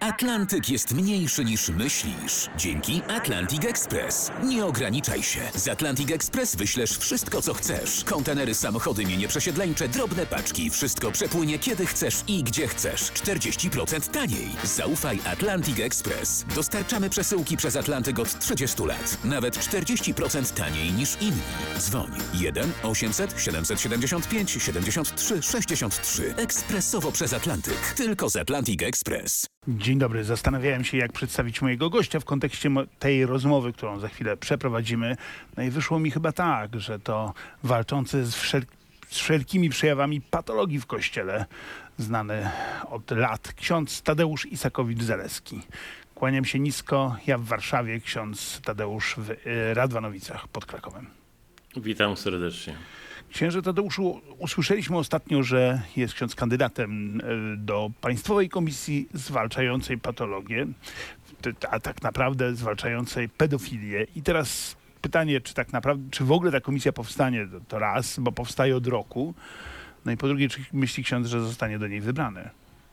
Atlantyk jest mniejszy niż myślisz. Dzięki Atlantic Express. Nie ograniczaj się. Z Atlantic Express wyślesz wszystko, co chcesz. Kontenery, samochody, mienie przesiedleńcze, drobne paczki. Wszystko przepłynie kiedy chcesz i gdzie chcesz. 40% taniej. Zaufaj Atlantic Express. Dostarczamy przesyłki przez Atlantyk od 30 lat. Nawet 40% taniej niż inni. Dzwoń 1 800 775 73 63. Ekspresowo przez Atlantyk. Tylko z Atlantic Express. Dzień dobry. Zastanawiałem się, jak przedstawić mojego gościa w kontekście tej rozmowy, którą za chwilę przeprowadzimy. No i wyszło mi chyba tak, że to walczący z wszelkimi przejawami patologii w Kościele, znany od lat ksiądz Tadeusz Isakowicz-Zaleski. Kłaniam się nisko. Ja w Warszawie, ksiądz Tadeusz w Radwanowicach pod Krakowem. Witam serdecznie. Księże Tadeuszu, usłyszeliśmy ostatnio, że jest ksiądz kandydatem do Państwowej Komisji Zwalczającej Patologię, a tak naprawdę zwalczającej pedofilię. I teraz pytanie, czy tak naprawdę, czy w ogóle ta komisja powstanie, to raz, bo powstaje od roku. No i po drugie, czy myśli ksiądz, że zostanie do niej wybrany?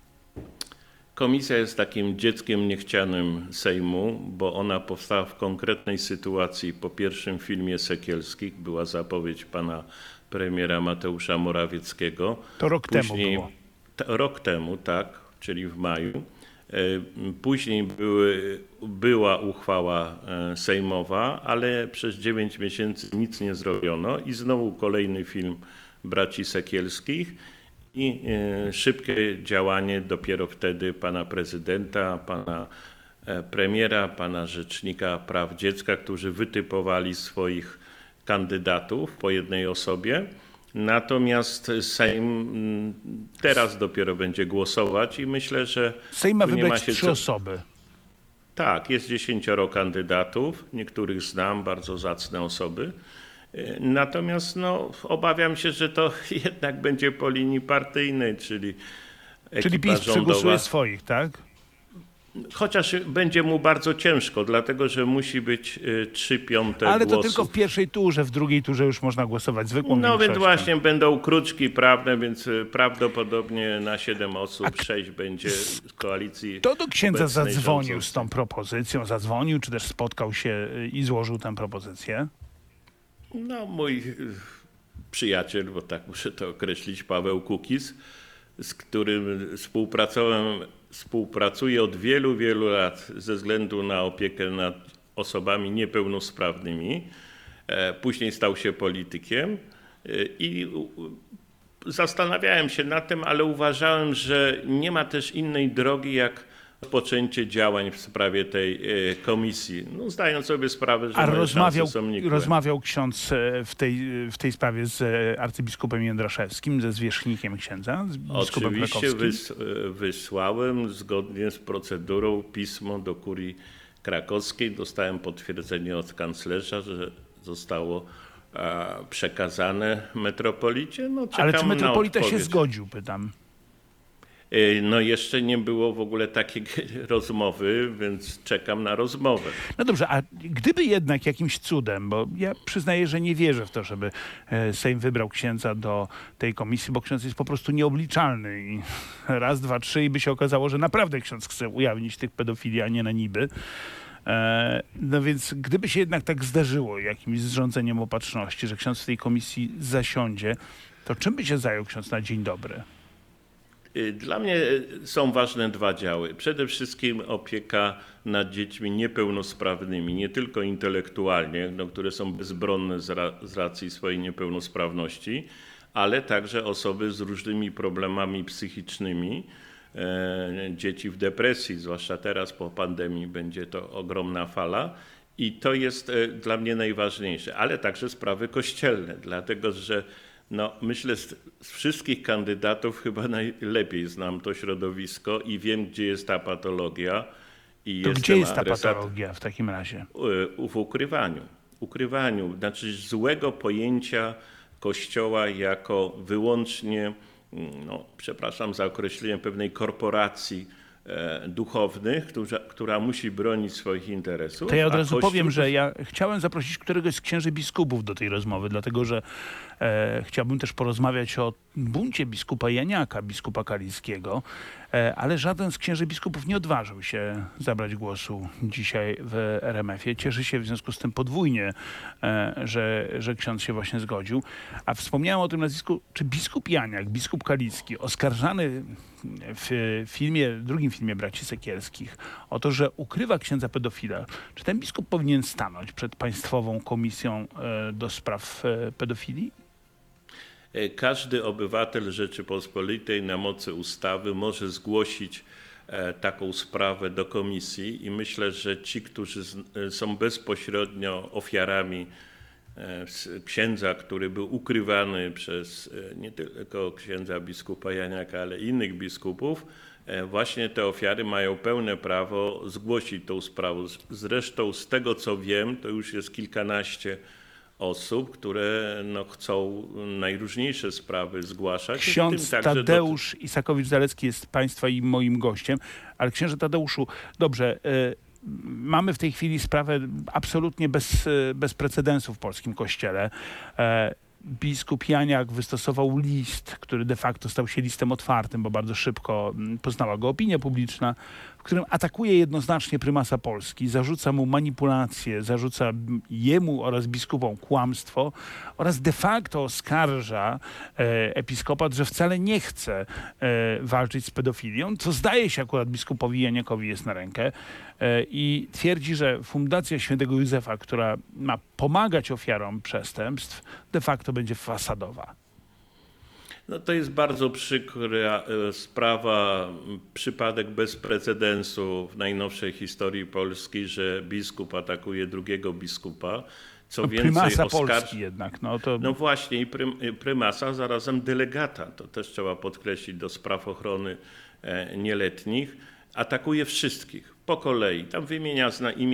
Komisja jest takim dzieckiem niechcianym Sejmu, bo ona powstała w konkretnej sytuacji. Po pierwszym filmie Sekielskich była zapowiedź pana premiera Mateusza Morawieckiego. To rok temu było. Rok temu, tak, czyli w maju. Później była uchwała sejmowa, ale przez 9 miesięcy nic nie zrobiono i znowu kolejny film braci Sekielskich i szybkie działanie dopiero wtedy pana prezydenta, pana premiera, pana rzecznika praw dziecka, którzy wytypowali swoich kandydatów po jednej osobie. Natomiast Sejm teraz dopiero będzie głosować i myślę, że Sejm ma wybrać 3 osoby. Tak, jest 10 kandydatów, niektórych znam, bardzo zacne osoby. Natomiast obawiam się, że to jednak będzie po linii partyjnej, czyli Czyli PiS przegłosuje swoich, tak? Chociaż będzie mu bardzo ciężko, dlatego że musi być 3/5 Ale to głosów. tylko w pierwszej turze, w drugiej turze już można głosować zwykłą No większością. więc właśnie będą kruczki prawne, więc prawdopodobnie na 7 osób 6 będzie z koalicji. Kto do księdza obecnej zadzwonił rządzącej. z tą propozycją? Zadzwonił, czy też spotkał się i złożył tę propozycję? No mój przyjaciel, bo tak muszę to określić, Paweł Kukiz, z którym współpracuję od wielu, wielu lat ze względu na opiekę nad osobami niepełnosprawnymi. Później stał się politykiem i zastanawiałem się nad tym, ale uważałem, że nie ma też innej drogi jak rozpoczęcie działań w sprawie tej komisji. No, zdając sobie sprawę, że moje szanse są nikłe. Rozmawiał ksiądz w tej sprawie z arcybiskupem Jędraszewskim, ze zwierzchnikiem księdza, z biskupem Oczywiście krakowskim? wysłałem zgodnie z procedurą pismo do kurii krakowskiej. Dostałem potwierdzenie od kanclerza, że zostało przekazane metropolicie. No, czekam Ale czy metropolita na się odpowiedź. zgodził, pytam. No jeszcze nie było w ogóle takiej rozmowy, więc czekam na rozmowę. No dobrze, a gdyby jednak jakimś cudem, bo ja przyznaję, że nie wierzę w to, żeby Sejm wybrał księdza do tej komisji, bo ksiądz jest po prostu nieobliczalny i raz, dwa, trzy i by się okazało, że naprawdę ksiądz chce ujawnić tych pedofili, a nie na niby. No więc gdyby się jednak tak zdarzyło jakimś zrządzeniem opatrzności, że ksiądz w tej komisji zasiądzie, to czym by się zajął ksiądz na dzień dobry? Dla mnie są ważne 2 działy. Przede wszystkim opieka nad dziećmi niepełnosprawnymi, nie tylko intelektualnie, które są bezbronne z racji swojej niepełnosprawności, ale także osoby z różnymi problemami psychicznymi, dzieci w depresji, zwłaszcza teraz po pandemii będzie to ogromna fala. I to jest dla mnie najważniejsze, ale także sprawy kościelne, dlatego że myślę, z wszystkich kandydatów chyba najlepiej znam to środowisko i wiem, gdzie jest ta patologia. To gdzie jest ta patologia w takim razie? W ukrywaniu, znaczy złego pojęcia Kościoła jako wyłącznie, przepraszam za określenie, pewnej korporacji duchownych, która musi bronić swoich interesów. To ja od razu powiem, że ja chciałem zaprosić któregoś z księży biskupów do tej rozmowy, dlatego że chciałbym też porozmawiać o buncie biskupa Janiaka, biskupa kaliskiego, ale żaden z księży biskupów nie odważył się zabrać głosu dzisiaj w RMF-ie. Cieszy się w związku z tym podwójnie, że ksiądz się właśnie zgodził. A wspomniałem o tym nazwisku, czy biskup Janiak, biskup kalicki, oskarżany w drugim filmie Braci Sekielskich o to, że ukrywa księdza pedofila, czy ten biskup powinien stanąć przed Państwową Komisją do spraw pedofilii? Każdy obywatel Rzeczypospolitej na mocy ustawy może zgłosić taką sprawę do komisji i myślę, że ci, którzy są bezpośrednio ofiarami księdza, który był ukrywany przez nie tylko księdza biskupa Janiaka, ale innych biskupów, właśnie te ofiary mają pełne prawo zgłosić tą sprawę. Zresztą z tego co wiem, to już jest kilkanaście osób, które chcą najróżniejsze sprawy zgłaszać. Ksiądz Tadeusz Isakowicz-Zalecki jest Państwa i moim gościem, ale księże Tadeuszu, dobrze, mamy w tej chwili sprawę absolutnie bez precedensu w polskim kościele. Biskup Janiak wystosował list, który de facto stał się listem otwartym, bo bardzo szybko poznała go opinia publiczna, w którym atakuje jednoznacznie prymasa Polski, zarzuca mu manipulację, zarzuca jemu oraz biskupom kłamstwo oraz de facto oskarża episkopat, że wcale nie chce walczyć z pedofilią, co zdaje się akurat biskupowi Janiakowi jest na rękę i twierdzi, że Fundacja Świętego Józefa, która ma pomagać ofiarom przestępstw, de facto będzie fasadowa. To jest bardzo przykra sprawa, przypadek bez precedensu w najnowszej historii Polski, że biskup atakuje drugiego biskupa. Co więcej, prymasa Polski jednak. No właśnie i prymasa, zarazem delegata, to też trzeba podkreślić, do spraw ochrony nieletnich, atakuje wszystkich po kolei. Tam wymienia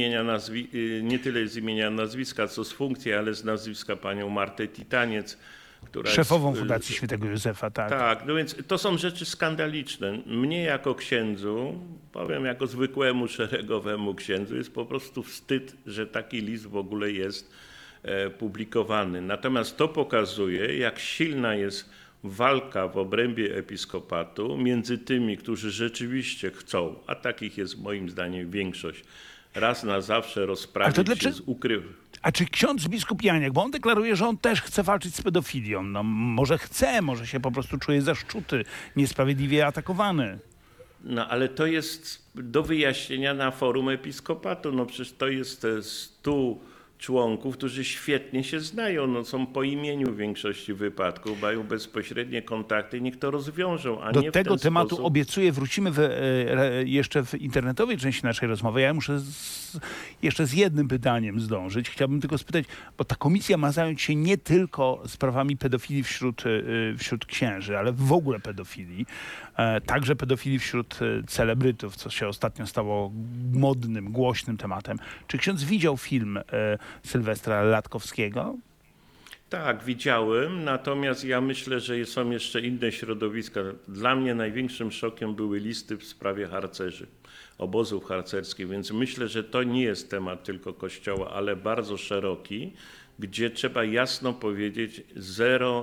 nie tyle z imienia nazwiska, co z funkcji, ale z nazwiska panią Martę Titaniec, która szefową jest Fundacji Świętego Józefa, tak. Tak, no więc to są rzeczy skandaliczne. Mnie jako księdzu, powiem jako zwykłemu szeregowemu księdzu, jest po prostu wstyd, że taki list w ogóle jest publikowany. Natomiast to pokazuje, jak silna jest walka w obrębie episkopatu między tymi, którzy rzeczywiście chcą, a takich jest moim zdaniem większość, raz na zawsze rozprawić się z ukrywem. A czy ksiądz biskup Janiak, bo on deklaruje, że on też chce walczyć z pedofilią. No może chce, może się po prostu czuje zaszczuty, niesprawiedliwie atakowany. No ale to jest do wyjaśnienia na forum episkopatu. No przecież to jest 100 członków, którzy świetnie się znają, są po imieniu w większości wypadków, mają bezpośrednie kontakty, niech to rozwiążą, a do nie w tego ten tematu sposób. Obiecuję, wrócimy jeszcze w internetowej części naszej rozmowy. Ja muszę jeszcze z jednym pytaniem zdążyć. Chciałbym tylko spytać, bo ta komisja ma zająć się nie tylko sprawami pedofilii wśród księży, ale w ogóle pedofilii. Także pedofilii wśród celebrytów, co się ostatnio stało modnym, głośnym tematem. Czy ksiądz widział film Sylwestra Latkowskiego? Tak, widziałem, natomiast ja myślę, że są jeszcze inne środowiska. Dla mnie największym szokiem były listy w sprawie harcerzy, obozów harcerskich, więc myślę, że to nie jest temat tylko Kościoła, ale bardzo szeroki, gdzie trzeba jasno powiedzieć zero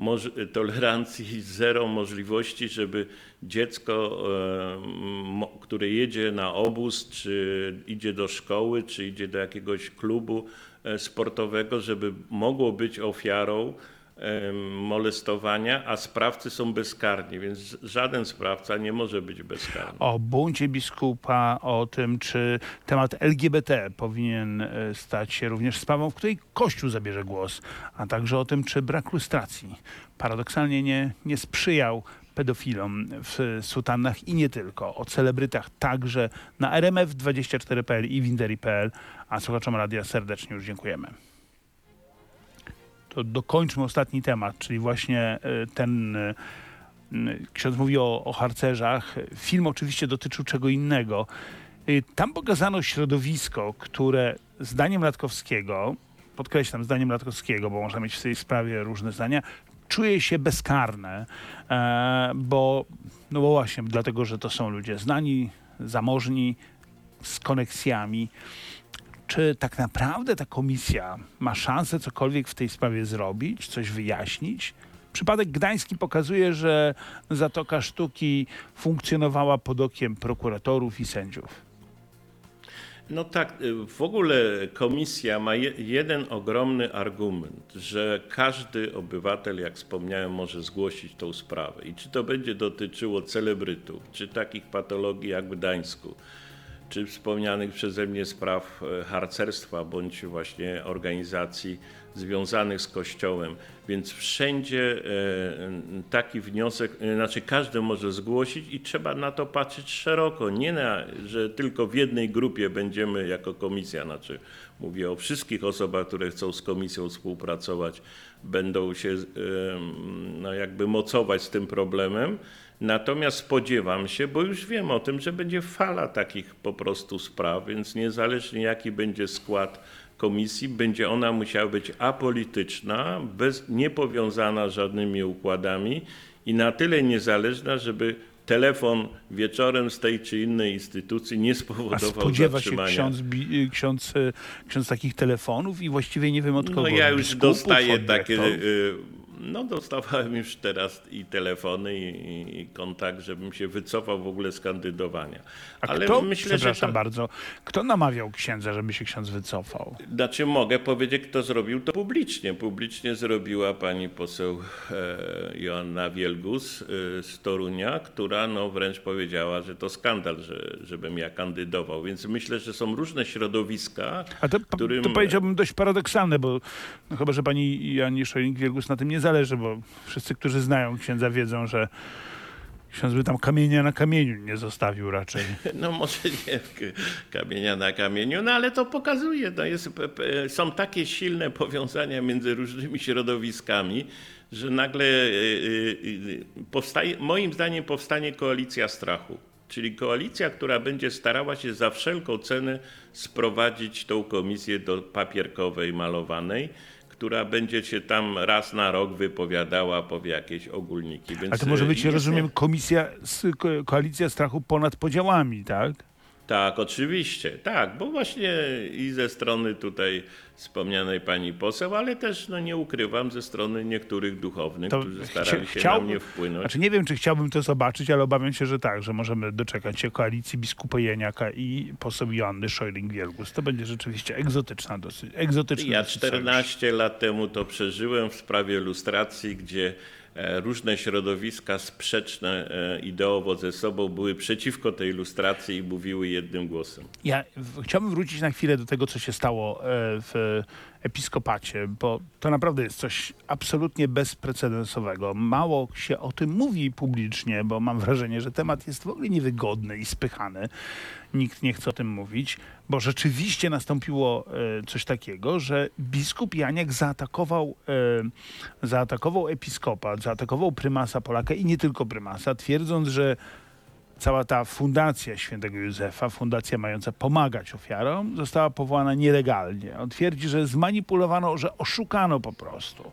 tolerancji, zero możliwości, żeby dziecko, które jedzie na obóz, czy idzie do szkoły, czy idzie do jakiegoś klubu sportowego, żeby mogło być ofiarą molestowania, a sprawcy są bezkarni, więc żaden sprawca nie może być bezkarny. O buncie biskupa, o tym, czy temat LGBT powinien stać się również sprawą, w której Kościół zabierze głos, a także o tym, czy brak lustracji paradoksalnie nie sprzyjał pedofilom w sutannach i nie tylko. O celebrytach także na RMF24.pl i Winderi.pl, a słuchaczom radia serdecznie już dziękujemy. To dokończmy ostatni temat, czyli właśnie ten, ksiądz mówi o harcerzach. Film oczywiście dotyczył czego innego. Tam pokazano środowisko, które zdaniem Latkowskiego, podkreślam zdaniem Latkowskiego, bo można mieć w tej sprawie różne zdania, czuje się bezkarne, bo właśnie dlatego, że to są ludzie znani, zamożni, z koneksjami. Czy tak naprawdę ta komisja ma szansę cokolwiek w tej sprawie zrobić, coś wyjaśnić? Przypadek gdański pokazuje, że Zatoka Sztuki funkcjonowała pod okiem prokuratorów i sędziów. No tak, w ogóle komisja ma jeden ogromny argument, że każdy obywatel, jak wspomniałem, może zgłosić tą sprawę. I czy to będzie dotyczyło celebrytów, czy takich patologii jak w Gdańsku, czy wspomnianych przeze mnie spraw harcerstwa, bądź właśnie organizacji związanych z Kościołem. Więc wszędzie taki wniosek, znaczy każdy może zgłosić i trzeba na to patrzeć szeroko. Nie że tylko w jednej grupie będziemy jako komisja, znaczy mówię o wszystkich osobach, które chcą z komisją współpracować, będą się jakby mocować z tym problemem. Natomiast spodziewam się, bo już wiem o tym, że będzie fala takich po prostu spraw, więc niezależnie jaki będzie skład komisji, będzie ona musiała być apolityczna, niepowiązana żadnymi układami i na tyle niezależna, żeby telefon wieczorem z tej czy innej instytucji nie spowodował spodziewa się zatrzymania. ksiądz takich telefonów i właściwie nie wiem od kogo. No ja już biskupów, dostaję od takie, dyrektorów? dostawałem już teraz i telefony i kontakt, żebym się wycofał w ogóle z kandydowania. Ale Kto, myślę, że przepraszam to, bardzo, kto namawiał księdza, żeby się ksiądz wycofał? znaczy mogę powiedzieć, kto zrobił to publicznie. Publicznie zrobiła pani poseł Joanna Wielgus z Torunia, która wręcz powiedziała, że to skandal, żebym ja kandydował. Więc myślę, że są różne środowiska, A to, którym... to powiedziałbym dość paradoksalne, bo chyba, że pani Joannie Scheuring-Wielgus na tym nie zależy, bo wszyscy, którzy znają księdza, wiedzą, że ksiądz by tam kamienia na kamieniu nie zostawił raczej. No może nie kamienia na kamieniu, ale to pokazuje, są takie silne powiązania między różnymi środowiskami, że nagle moim zdaniem powstanie koalicja strachu. Czyli koalicja, która będzie starała się za wszelką cenę sprowadzić tą komisję do papierkowej, malowanej, która będzie się tam raz na rok wypowiadała, powie jakieś ogólniki. Więc A to może być, rozumiem, koalicja strachu ponad podziałami, tak? Tak, oczywiście, tak, bo właśnie i ze strony tutaj wspomnianej pani poseł, ale też, nie ukrywam, ze strony niektórych duchownych, którzy starali się na mnie wpłynąć. Znaczy nie wiem, czy chciałbym to zobaczyć, ale obawiam się, że tak, że możemy doczekać się koalicji biskupa Janiaka i poseł Joanny Scheuring-Wielgus. To będzie rzeczywiście dosyć egzotyczna. Ja dosyć 14 lat temu to przeżyłem w sprawie lustracji, gdzie różne środowiska sprzeczne ideowo ze sobą były przeciwko tej lustracji i mówiły jednym głosem. Ja chciałbym wrócić na chwilę do tego, co się stało w episkopacie, bo to naprawdę jest coś absolutnie bezprecedensowego. Mało się o tym mówi publicznie, bo mam wrażenie, że temat jest w ogóle niewygodny i spychany. Nikt nie chce o tym mówić, bo rzeczywiście nastąpiło coś takiego, że biskup Janiak zaatakował episkopat, zaatakował prymasa Polaka i nie tylko prymasa, twierdząc, że cała ta fundacja świętego Józefa, fundacja mająca pomagać ofiarom, została powołana nielegalnie. On twierdzi, że zmanipulowano, że oszukano po prostu.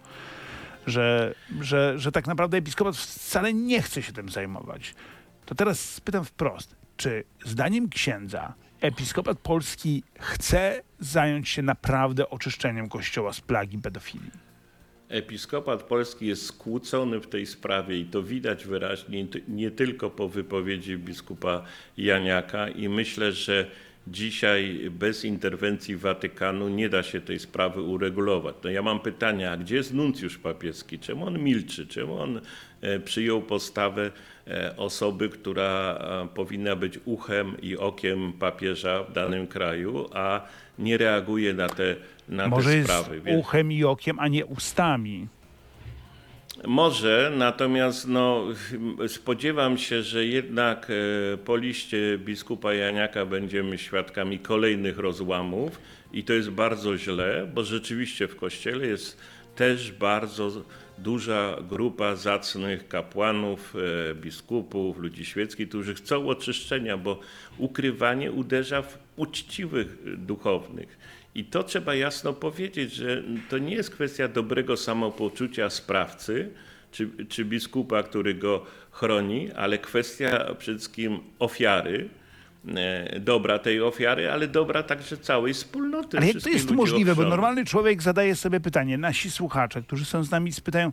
Że tak naprawdę episkopat wcale nie chce się tym zajmować. To teraz spytam wprost, czy zdaniem księdza episkopat polski chce zająć się naprawdę oczyszczeniem Kościoła z plagi pedofilii? Episkopat polski jest skłócony w tej sprawie i to widać wyraźnie nie tylko po wypowiedzi biskupa Janiaka i myślę, że dzisiaj bez interwencji Watykanu nie da się tej sprawy uregulować. Ja mam pytanie, a gdzie jest nuncjusz papieski? Czemu on milczy? Czemu on przyjął postawę osoby, która powinna być uchem i okiem papieża w danym kraju, a nie reaguje na te sprawy? Może jest uchem i okiem, a nie ustami. Może, natomiast spodziewam się, że jednak po liście biskupa Janiaka będziemy świadkami kolejnych rozłamów i to jest bardzo źle, bo rzeczywiście w Kościele jest też bardzo duża grupa zacnych kapłanów, biskupów, ludzi świeckich, którzy chcą oczyszczenia, bo ukrywanie uderza w uczciwych duchownych. I to trzeba jasno powiedzieć, że to nie jest kwestia dobrego samopoczucia sprawcy czy biskupa, który go chroni, ale kwestia przede wszystkim ofiary, dobra tej ofiary, ale dobra także całej wspólnoty. Ale jak to jest możliwe, bo normalny człowiek zadaje sobie pytanie, nasi słuchacze, którzy są z nami, spytają,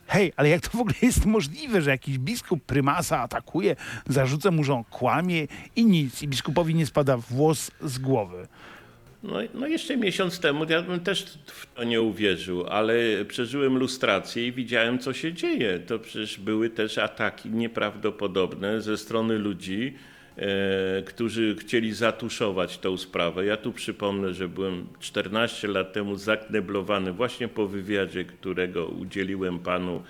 Hej, ale jak to w ogóle jest możliwe, że jakiś biskup prymasa atakuje, zarzuca mu, że on kłamie i nic, i biskupowi nie spada włos z głowy. No jeszcze miesiąc temu ja bym też w to nie uwierzył, ale przeżyłem lustrację i widziałem, co się dzieje. To przecież były też ataki nieprawdopodobne ze strony ludzi, którzy chcieli zatuszować tą sprawę. Ja tu przypomnę, że byłem 14 lat temu zakneblowany właśnie po wywiadzie, którego udzieliłem panu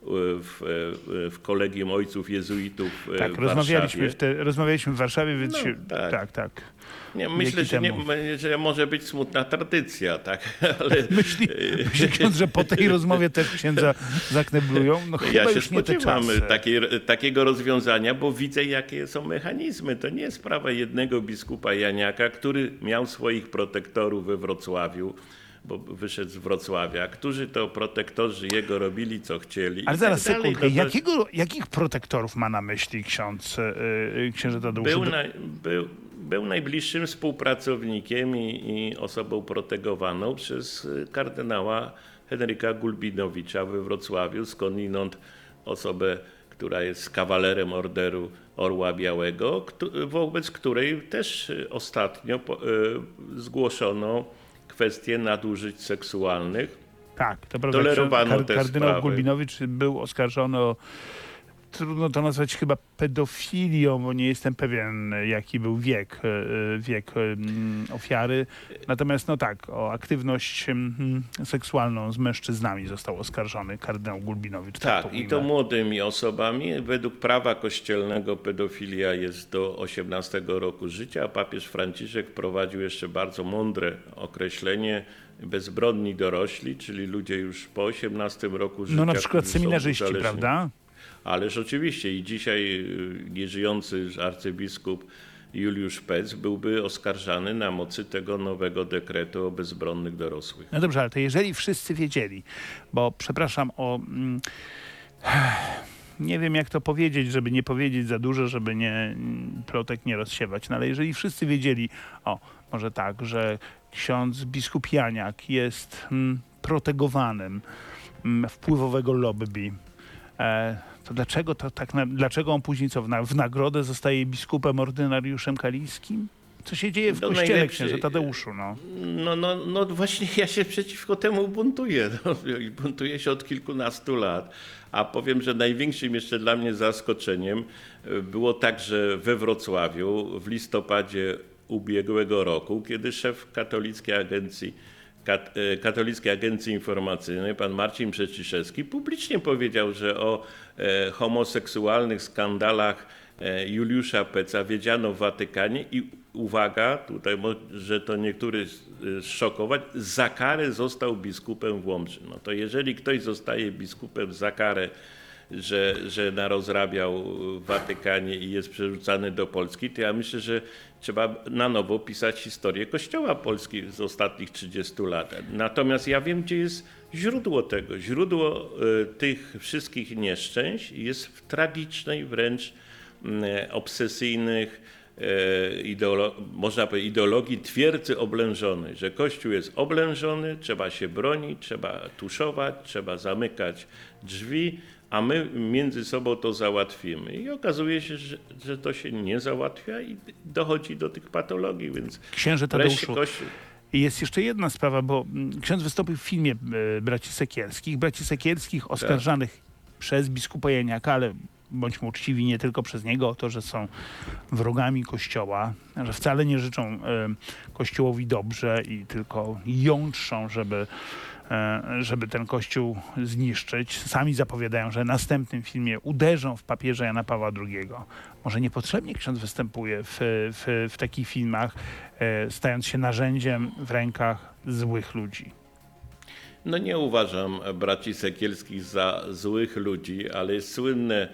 w Kolegium Ojców Jezuitów Tak, w Warszawie. rozmawialiśmy w Warszawie, więc tak. tak. Nie, myślę, że może być smutna tradycja, tak? Ale Myśli ksiądz, że po tej rozmowie też księdza zakneblują? No chyba ja się już nie te spodziewam czasy. takiego rozwiązania, bo widzę, jakie są mechanizmy. To nie jest sprawa jednego biskupa Janiaka, który miał swoich protektorów we Wrocławiu, bo wyszedł z Wrocławia, którzy to protektorzy jego robili, co chcieli. Ale zaraz tak dalej. sekundkę, jakich protektorów ma na myśli księże Tadeuszu? Był najbliższym współpracownikiem i osobą protegowaną przez kardynała Henryka Gulbinowicza we Wrocławiu, skądinąd osobę, która jest kawalerem Orderu Orła Białego, wobec której też ostatnio zgłoszono kwestie nadużyć seksualnych. Tak, to prawda. Tolerowano te Kardynał sprawy. Gulbinowicz był oskarżony o, trudno to nazwać chyba pedofilią, bo nie jestem pewien, jaki był wiek ofiary. Natomiast o aktywność seksualną z mężczyznami został oskarżony kardynał Gulbinowicz. Tak, i to młodymi osobami. Według prawa kościelnego pedofilia jest do 18 roku życia, a papież Franciszek wprowadził jeszcze bardzo mądre określenie bezbronni dorośli, czyli ludzie już po 18 roku życia. No na przykład którzy są seminarzyści, uzależnieni. prawda? Ależ oczywiście i dzisiaj nieżyjący arcybiskup Juliusz Pec byłby oskarżany na mocy tego nowego dekretu o bezbronnych dorosłych. No dobrze, ale to jeżeli wszyscy wiedzieli, bo przepraszam o... Nie wiem, jak to powiedzieć, żeby nie powiedzieć za dużo, żeby plotek nie rozsiewać. No ale jeżeli wszyscy wiedzieli, może tak, że ksiądz biskup Janiak jest protegowanym wpływowego lobby, to dlaczego on później w nagrodę zostaje biskupem ordynariuszem kaliskim? Co się dzieje w kościele, księże Tadeuszu? No właśnie ja się przeciwko temu buntuję. Buntuję się od kilkunastu lat. A powiem, że największym jeszcze dla mnie zaskoczeniem było także we Wrocławiu w listopadzie ubiegłego roku, kiedy szef Katolickiej Agencji Informacyjnej, pan Marcin Przeciszewski, publicznie powiedział, że o homoseksualnych skandalach Juliusza Peca wiedziano w Watykanie i uwaga, tutaj może to niektórych szokować, za karę został biskupem w Łomży. No to jeżeli ktoś zostaje biskupem za karę, że narozrabiał w Watykanie i jest przerzucany do Polski, to ja myślę, że trzeba na nowo pisać historię Kościoła Polski z ostatnich 30 lat. Natomiast ja wiem, gdzie jest źródło tego. Źródło tych wszystkich nieszczęść jest w tragicznej wręcz obsesyjnych, można powiedzieć, ideologii twierdzy oblężonej, że Kościół jest oblężony, trzeba się bronić, trzeba tuszować, trzeba zamykać drzwi, a my między sobą to załatwimy. I okazuje się, że to się nie załatwia i dochodzi do tych patologii, więc księże Tadeuszu, Kościół... I jest jeszcze jedna sprawa, bo ksiądz wystąpił w filmie Braci Sekielskich. Braci Sekielskich oskarżanych przez biskupa Janiaka, ale bądźmy uczciwi, nie tylko przez niego, o to, że są wrogami Kościoła, że wcale nie życzą Kościołowi dobrze i tylko jątrzą, żeby ten Kościół zniszczyć. Sami zapowiadają, że w następnym filmie uderzą w papieża Jana Pawła II. Może niepotrzebnie ksiądz występuje w takich filmach, stając się narzędziem w rękach złych ludzi. No nie uważam braci Sekielskich za złych ludzi, ale jest słynne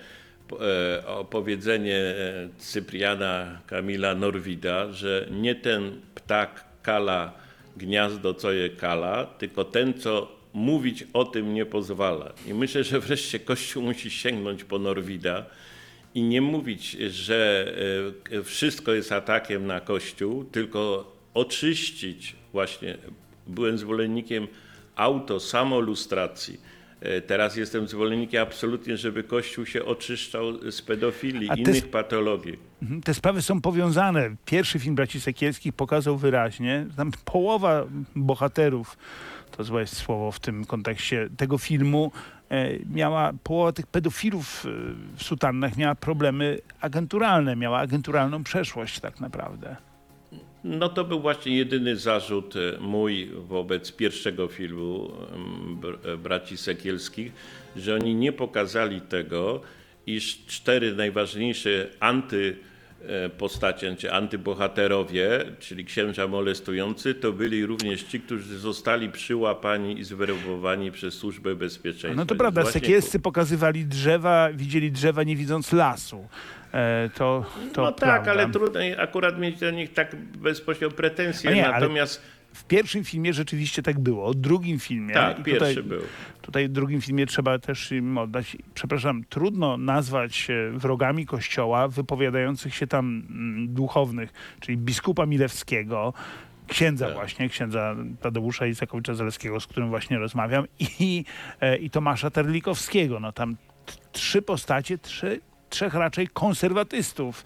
powiedzenie Cypriana Kamila Norwida, że nie ten ptak kala gniazdo, co je kala, tylko ten, co mówić o tym nie pozwala. I myślę, że wreszcie Kościół musi sięgnąć po Norwida i nie mówić, że wszystko jest atakiem na Kościół, tylko oczyścić właśnie. Byłem zwolennikiem samolustracji, Teraz jestem zwolennikiem absolutnie, żeby Kościół się oczyszczał z pedofilii, A te innych sp- patologii. Te sprawy są powiązane. Pierwszy film braci Sekielskich pokazał wyraźnie, że tam połowa bohaterów, to złe jest słowo w tym kontekście tego filmu, połowa tych pedofilów w sutannach miała problemy agenturalne, miała agenturalną przeszłość tak naprawdę. No to był właśnie jedyny zarzut mój wobec pierwszego filmu braci Sekielskich, że oni nie pokazali tego, iż 4 najważniejsze antypostacie, czy antybohaterowie, czyli księża molestujący, to byli również ci, którzy zostali przyłapani i zwerbowani przez Służbę Bezpieczeństwa. No to prawda, Właśnie Sekielscy pokazywali drzewa, widzieli drzewa nie widząc lasu. To no tak, prawda. ale trudno akurat mieć do nich tak bezpośrednio pretensje, No nie, ale natomiast... w pierwszym filmie rzeczywiście tak było. W drugim filmie... Tak, i pierwszy był. Tutaj w drugim filmie trzeba też im oddać... Przepraszam, trudno nazwać wrogami Kościoła wypowiadających się tam duchownych, czyli biskupa Milewskiego, księdza Tadeusza Isakowicza-Zaleskiego, z którym właśnie rozmawiam, i Tomasza Terlikowskiego. No tam 3 postacie, trzech raczej konserwatystów,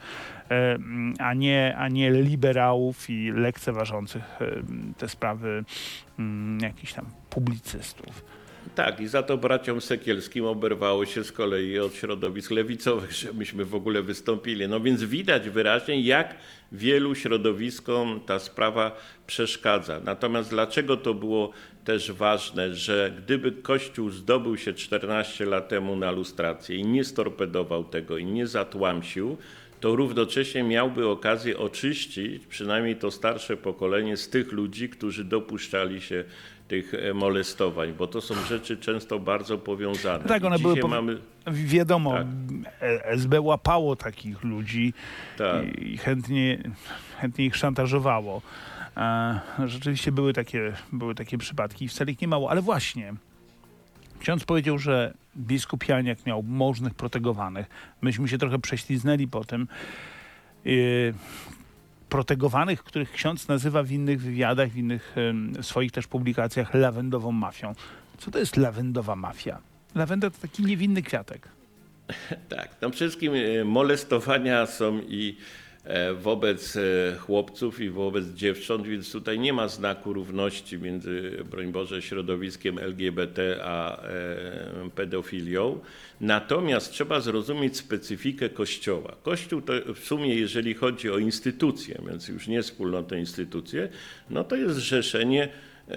a nie liberałów i lekceważących te sprawy jakichś tam publicystów. Tak, i za to braciom Sekielskim oberwało się z kolei od środowisk lewicowych, że myśmy w ogóle wystąpili. No więc widać wyraźnie, jak wielu środowiskom ta sprawa przeszkadza. Natomiast dlaczego to było też ważne, że gdyby Kościół zdobył się 14 lat temu na lustrację i nie storpedował tego i nie zatłamsił, to równocześnie miałby okazję oczyścić przynajmniej to starsze pokolenie z tych ludzi, którzy dopuszczali się tych molestowań, bo to są rzeczy często bardzo powiązane. Tak, one Dzisiaj były, wiadomo, Tak. SB łapało takich ludzi Tak. i chętnie ich szantażowało. Rzeczywiście były takie przypadki i wcale ich nie mało, ale właśnie ksiądz powiedział, że biskup Janiak miał możnych protegowanych. Myśmy się trochę prześliznęli po tym. Protegowanych, których ksiądz nazywa w innych wywiadach, w innych swoich też publikacjach lawendową mafią. Co to jest lawendowa mafia? Lawenda to taki niewinny kwiatek. Tak, no przede wszystkim molestowania są i wobec chłopców i wobec dziewcząt, więc tutaj nie ma znaku równości między, broń Boże, środowiskiem LGBT a pedofilią. Natomiast trzeba zrozumieć specyfikę Kościoła. Kościół to w sumie, jeżeli chodzi o instytucje, więc już nie wspólnotę instytucje, no to jest zrzeszenie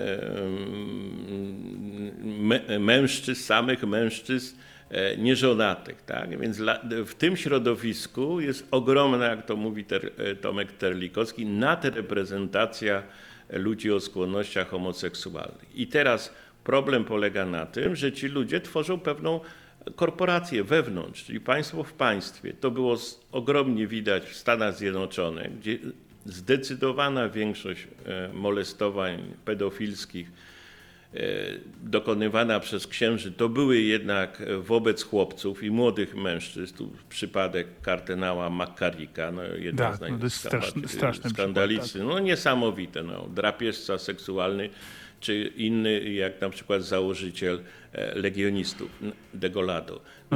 mężczyzn, samych mężczyzn, nieżonatych. Tak? Więc w tym środowisku jest ogromna, jak to mówi Tomek Terlikowski, nadreprezentacja ludzi o skłonnościach homoseksualnych. I teraz problem polega na tym, że ci ludzie tworzą pewną korporację wewnątrz, czyli państwo w państwie. To było ogromnie widać w Stanach Zjednoczonych, gdzie zdecydowana większość molestowań pedofilskich dokonywana przez księży, to były jednak wobec chłopców i młodych mężczyzn. Tu przypadek kardynała McCarricka, no jedna z straszny skandaliczny, no niesamowite, no, drapieżca seksualny, czy inny, jak na przykład założyciel legionistów, Degolado. No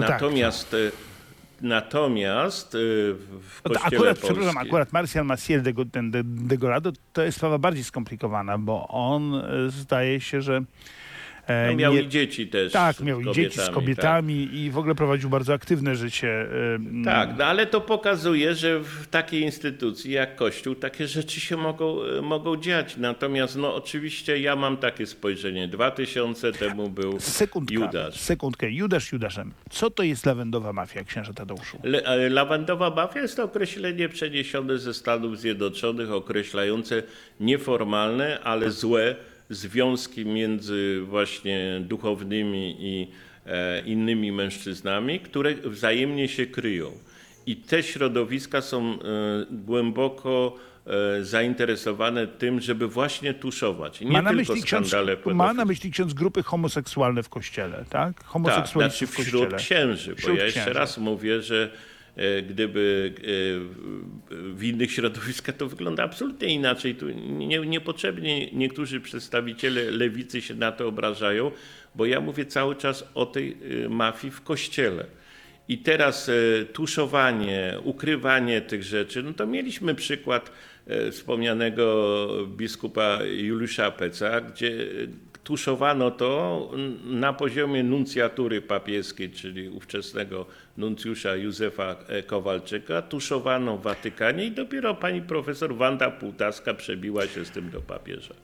Natomiast w Kościele polskim... Akurat Marcial Maciel Degolado to jest sprawa bardziej skomplikowana, bo on zdaje się, że miał i dzieci też. Tak, miał i dzieci z kobietami i w ogóle prowadził bardzo aktywne życie. Tak, no ale to pokazuje, że w takiej instytucji jak Kościół takie rzeczy się mogą dziać. Natomiast no oczywiście ja mam takie spojrzenie. 2000 temu był Judasz. Sekundkę. Judasz Judaszem. Co to jest lawendowa mafia, księże Tadeuszu? Lawendowa mafia jest to określenie przeniesione ze Stanów Zjednoczonych, określające nieformalne, ale złe związki między właśnie duchownymi i innymi mężczyznami, które wzajemnie się kryją. I te środowiska są głęboko zainteresowane tym, żeby właśnie tuszować. Nie tylko skandale pedofilii. Ma na myśli ksiądz grupy homoseksualne w Kościele, tak? Tak, znaczy wśród księży, bo ja jeszcze raz mówię, że Gdyby w innych środowiskach to wygląda absolutnie inaczej. Tu niepotrzebnie niektórzy przedstawiciele lewicy się na to obrażają, bo ja mówię cały czas o tej mafii w Kościele. I teraz tuszowanie, ukrywanie tych rzeczy, no to mieliśmy przykład wspomnianego biskupa Juliusza Peca, gdzie tuszowano to na poziomie nuncjatury papieskiej, czyli ówczesnego nuncjusza Józefa Kowalczyka. Tuszowano w Watykanie i dopiero pani profesor Wanda Półtaska przebiła się z tym do papieża.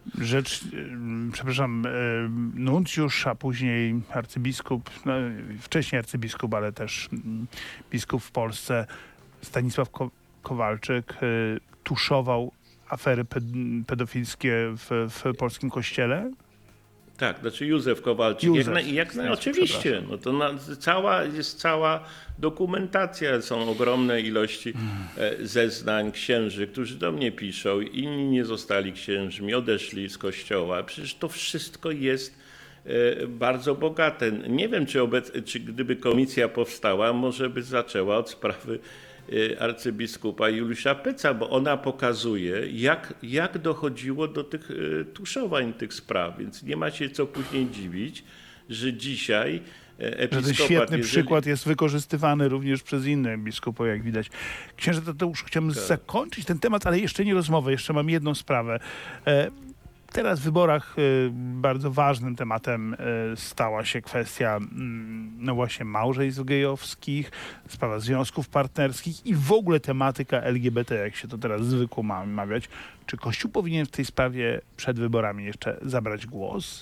Nuncjusz, a później arcybiskup, no, wcześniej arcybiskup, ale też biskup w Polsce, Stanisław Kowalczyk, tuszował afery pedofilskie w polskim kościele. Tak, znaczy Józef Kowalczyk. Oczywiście, no to jest cała dokumentacja, są ogromne ilości zeznań księży, którzy do mnie piszą, inni nie zostali księżmi, odeszli z kościoła. Przecież to wszystko jest bardzo bogate. Nie wiem, czy gdyby komisja powstała, może by zaczęła od sprawy arcybiskupa Juliusza Peca, bo ona pokazuje, jak dochodziło do tych tuszowań tych spraw. Więc nie ma się co później dziwić, że dzisiaj episkopat... Że ten świetny przykład jest wykorzystywany również przez innych biskupów, jak widać. Księże Tadeuszu, chciałbym zakończyć ten temat, ale jeszcze nie rozmowę. Jeszcze mam jedną sprawę. Teraz w wyborach bardzo ważnym tematem stała się kwestia no właśnie małżeństw gejowskich, sprawa związków partnerskich i w ogóle tematyka LGBT, jak się to teraz zwykło mawiać. Czy Kościół powinien w tej sprawie przed wyborami jeszcze zabrać głos?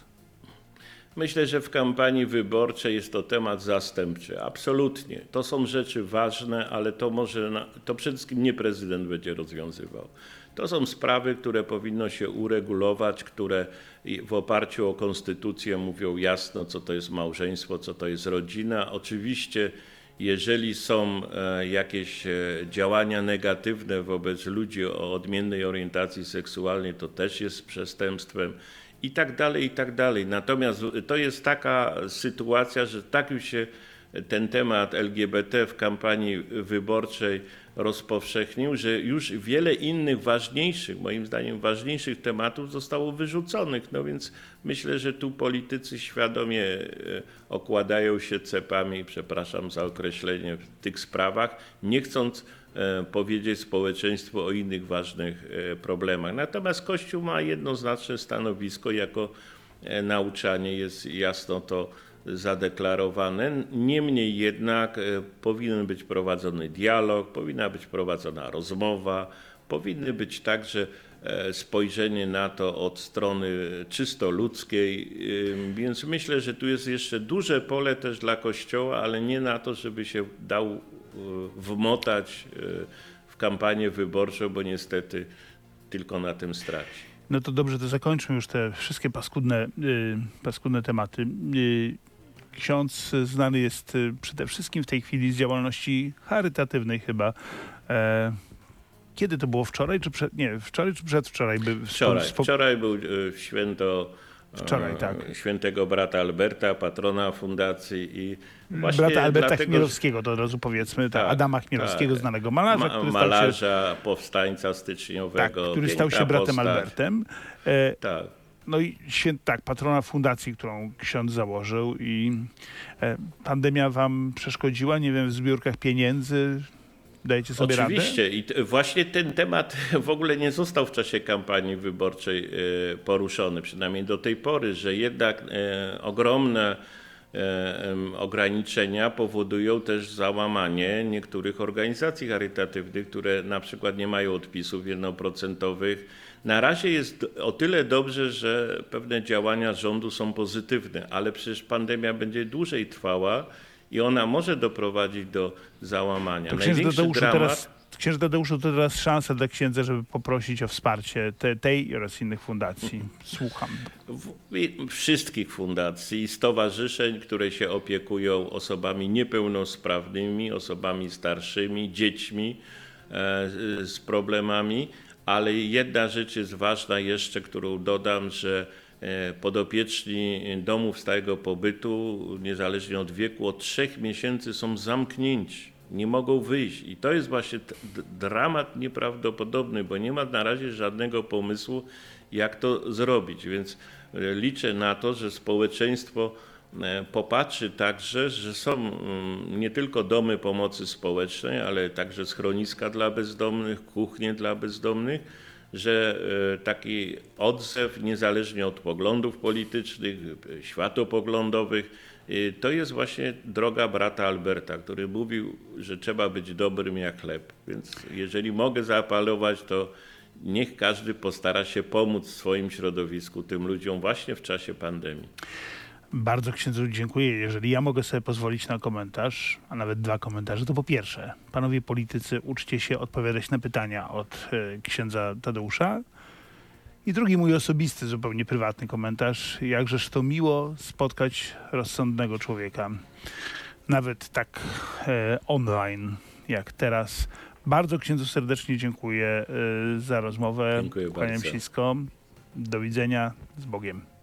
Myślę, że w kampanii wyborczej jest to temat zastępczy. Absolutnie. To są rzeczy ważne, ale to przede wszystkim nie prezydent będzie rozwiązywał. To są sprawy, które powinno się uregulować, które w oparciu o konstytucję mówią jasno, co to jest małżeństwo, co to jest rodzina. Oczywiście, jeżeli są jakieś działania negatywne wobec ludzi o odmiennej orientacji seksualnej, to też jest przestępstwem. I tak dalej, i tak dalej. Natomiast to jest taka sytuacja, że tak już się ten temat LGBT w kampanii wyborczej rozpowszechnił, że już wiele innych ważniejszych, moim zdaniem ważniejszych tematów zostało wyrzuconych. No więc myślę, że tu politycy świadomie okładają się cepami, przepraszam za określenie, w tych sprawach, nie chcąc powiedzieć społeczeństwu o innych ważnych problemach. Natomiast Kościół ma jednoznaczne stanowisko, jako nauczanie jest jasno to zadeklarowane. Niemniej jednak powinien być prowadzony dialog, powinna być prowadzona rozmowa, powinny być także spojrzenie na to od strony czysto ludzkiej, więc myślę, że tu jest jeszcze duże pole też dla Kościoła, ale nie na to, żeby się dał wmotać w kampanię wyborczą, bo niestety tylko na tym straci. No to dobrze, to zakończmy już te wszystkie paskudne tematy. Ksiądz znany jest przede wszystkim w tej chwili z działalności charytatywnej chyba. Kiedy to było? Wczoraj czy przedwczoraj? Wczoraj był święto świętego brata Alberta, patrona fundacji i właśnie brata Alberta Chmielowskiego, to od razu powiedzmy, Adama Chmielowskiego, znanego malarza, który malarza, powstańca styczniowego, który stał się bratem postać. Albertem. Tak. No i patrona fundacji, którą ksiądz założył i pandemia wam przeszkodziła, nie wiem, w zbiórkach pieniędzy? Dajecie sobie radę? Oczywiście i właśnie ten temat w ogóle nie został w czasie kampanii wyborczej poruszony, przynajmniej do tej pory, że jednak ogromne ograniczenia powodują też załamanie niektórych organizacji charytatywnych, które na przykład nie mają odpisów 1%. Na razie jest o tyle dobrze, że pewne działania rządu są pozytywne, ale przecież pandemia będzie dłużej trwała i ona może doprowadzić do załamania. Księże Tadeuszu, to teraz szansa dla księdza, żeby poprosić o wsparcie tej oraz innych fundacji. Słucham. Wszystkich fundacji i stowarzyszeń, które się opiekują osobami niepełnosprawnymi, osobami starszymi, dziećmi z problemami, ale jedna rzecz jest ważna jeszcze, którą dodam, że podopieczni domów stałego pobytu, niezależnie od wieku, od 3 miesięcy są zamknięci. nie mogą wyjść. I to jest właśnie dramat nieprawdopodobny, bo nie ma na razie żadnego pomysłu, jak to zrobić. Więc liczę na to, że społeczeństwo popatrzy także, że są nie tylko domy pomocy społecznej, ale także schroniska dla bezdomnych, kuchnie dla bezdomnych, że taki odzew, niezależnie od poglądów politycznych, światopoglądowych, to jest właśnie droga brata Alberta, który mówił, że trzeba być dobrym jak chleb. Więc jeżeli mogę zaapelować, to niech każdy postara się pomóc w swoim środowisku, tym ludziom właśnie w czasie pandemii. Bardzo księdzu dziękuję. Jeżeli ja mogę sobie pozwolić na komentarz, a nawet 2 komentarze, to po pierwsze, panowie politycy, uczcie się odpowiadać na pytania od księdza Tadeusza. I drugi mój osobisty, zupełnie prywatny komentarz. Jakżeż to miło spotkać rozsądnego człowieka. Nawet tak online jak teraz. Bardzo księdzu serdecznie dziękuję za rozmowę. Dziękuję Kłaniam bardzo. się nisko. Do widzenia. Z Bogiem.